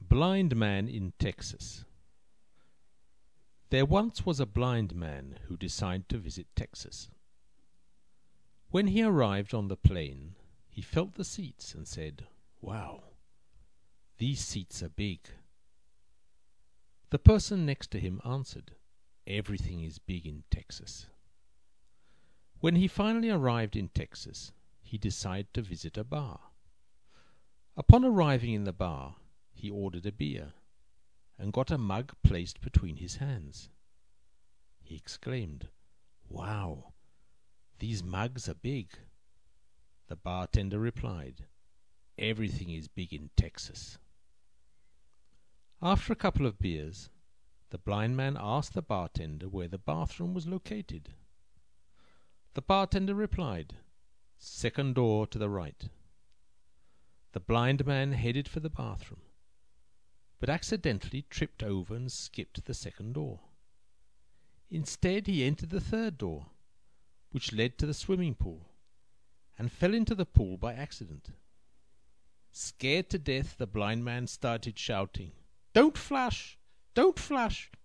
Blind Man in Texas. There once was a blind man who decided to visit Texas. When he arrived on the plane, he felt the seats and said, "Wow, these seats are big." The person next to him answered, "Everything is big in Texas." When he finally arrived in Texas, he decided to visit a bar. Upon arriving in the bar, he ordered a beer and got a mug placed between his hands. He exclaimed, "Wow, these mugs are big." The bartender replied, "Everything is big in Texas." After a couple of beers, the blind man asked the bartender where the bathroom was located. The bartender replied, "Second door to the right." The blind man headed for the bathroom, but accidentally tripped over and skipped the second door. Instead, he entered the third door, which led to the swimming pool, and fell into the pool by accident. Scared to death, the blind man started shouting, "Don't flush! Don't flush!